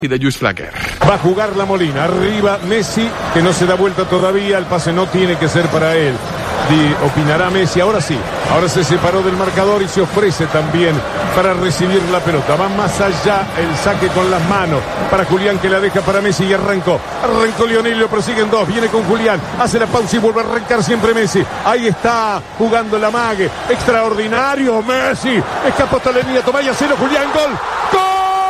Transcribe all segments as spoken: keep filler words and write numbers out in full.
y de Lluís Flaquer. Va a jugar la Molina, arriba Messi, que no se da vuelta todavía, el pase no tiene que ser para él. Di, opinará Messi, ahora sí, ahora se separó del marcador y se ofrece también para recibir la pelota. Va más allá el saque con las manos para Julián, que la deja para Messi y arrancó. Arrancó Lionel, lo persiguen dos, viene con Julián, hace la pausa y vuelve a arrancar siempre Messi. Ahí está jugando la mague, extraordinario Messi, escapó hasta la línea, toma y acero Julián, gol, gol.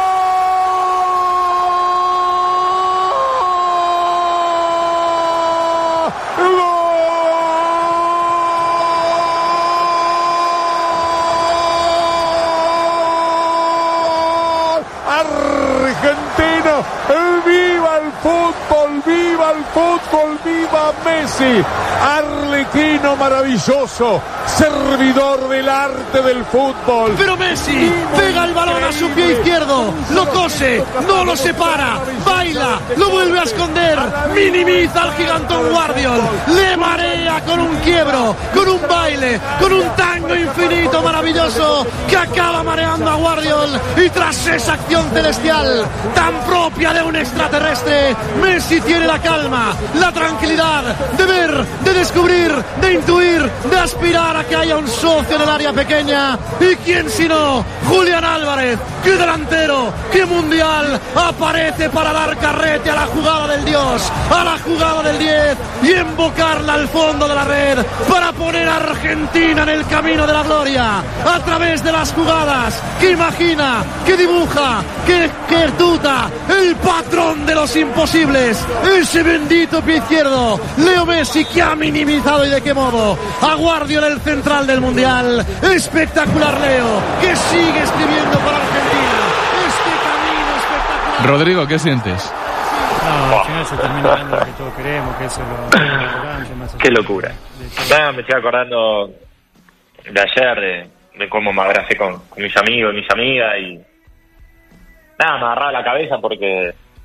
Argentino, viva el fútbol, viva el fútbol, viva Messi, arlequino maravilloso, servidor del arte del fútbol. Pero Messi pega el balón a su pie izquierdo, lo cose, no lo separa, baila, lo vuelve a esconder, minimiza al gigantón Guardiol, le marea con un quiebro, con un baile, con un tango infinito maravilloso que acaba mareando a Guardiol, y tras esa acción celestial tan propia de un extraterrestre, Messi tiene la calma, la tranquilidad de ver, de descubrir, de intuir, de aspirar a que haya un socio en el área pequeña. ¿Y quién sino? Julián Álvarez, que delantero, que mundial, aparece para dar carrete a la jugada del Dios, a la jugada del diez, y invocarla al fondo de la red para poner a Argentina en el camino de la gloria, a través de las jugadas que imagina, que dibuja, que, que tuta, el patrón de los imposibles, ese bendito pie izquierdo, Leo Messi, que ha minimizado, y de qué modo, a Guardiola, el central del mundial. Espectacular Leo, que sigue escribiendo para Argentina este camino espectacular. Rodrigo, ¿qué sientes? No, al final se termina dando lo que todos queremos, que eso es lo importante, más. Qué locura. Nada, me estoy acordando de ayer, de, de cómo me abracé con, con mis amigos y mis amigas, y nada, me agarraba la cabeza porque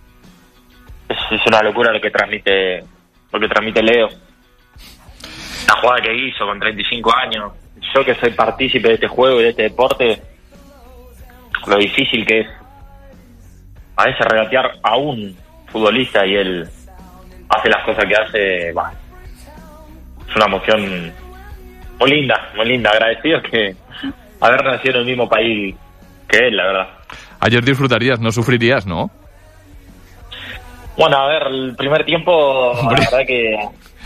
es, es una locura lo que transmite lo que transmite Leo. La jugada que hizo con treinta y cinco años, yo que soy partícipe de este juego y de este deporte, lo difícil que es a veces regatear a un futbolista y él hace las cosas que hace. Bah, es una emoción muy linda, muy linda. Agradecido que haber nacido en el mismo país que él, la verdad. Ayer disfrutarías, no sufrirías, ¿no? Bueno, a ver, el primer tiempo, la verdad que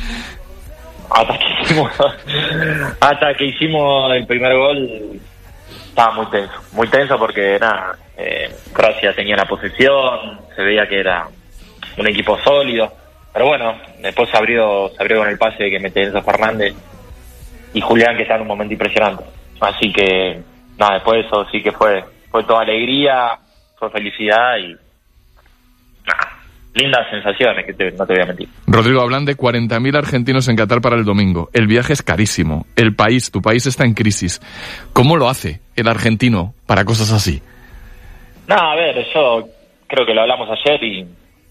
hasta que hicimos hasta que hicimos el primer gol estaba muy tenso, muy tenso porque nada, eh, Croacia tenía la posesión, se veía que era un equipo sólido, pero bueno, después se abrió, se abrió con el pase que mete Enzo Fernández y Julián, que está en un momento impresionante, así que nada, después de eso sí que fue fue toda alegría, fue felicidad y nada, lindas sensaciones, que te, no te voy a mentir. Rodrigo, hablan de cuarenta mil argentinos en Qatar para el domingo. El viaje es carísimo. El país, tu país está en crisis. ¿Cómo lo hace el argentino para cosas así? No, a ver, yo creo que lo hablamos ayer y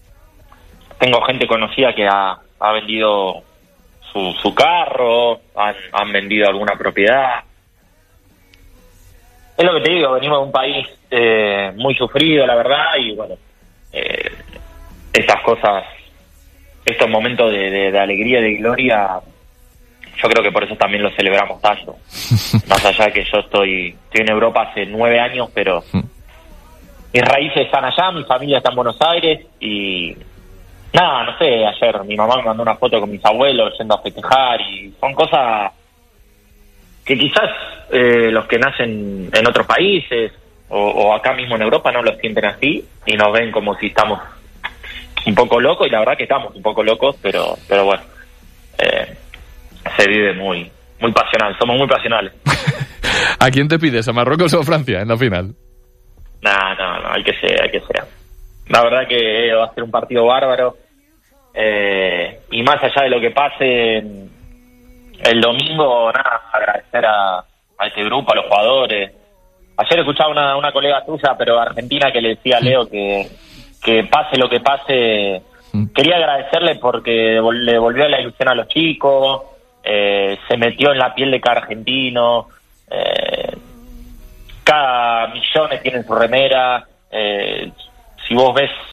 tengo gente conocida que ha, ha vendido su, su carro, han, han vendido alguna propiedad. Es lo que te digo, venimos de un país eh, muy sufrido, la verdad, y bueno, eh, estas cosas, estos momentos de, de, de alegría y de gloria, yo creo que por eso también lo celebramos tanto. Más allá de que yo estoy, estoy en Europa hace nueve años, pero mis raíces están allá, mi familia está en Buenos Aires, y nada, no sé, ayer mi mamá me mandó una foto con mis abuelos yendo a festejar, y son cosas que quizás eh, los que nacen en otros países o, o acá mismo en Europa no lo sienten así y nos ven como si estamos un poco locos, y la verdad que estamos un poco locos, pero pero bueno, eh, se vive muy muy pasional, somos muy pasionales. ¿A quién te pides, a Marruecos o Francia en la final? No, no, no, hay que ser, hay que ser. La verdad que va a ser un partido bárbaro, eh, y más allá de lo que pase el domingo, nada, agradecer a, a este grupo, a los jugadores. Ayer escuchaba una, una colega tuya, pero argentina, que le decía a Leo que, que pase lo que pase, quería agradecerle porque le volvió la ilusión a los chicos, eh, se metió en la piel de cada argentino, eh, cada millones tienen su remera, eh, si vos ves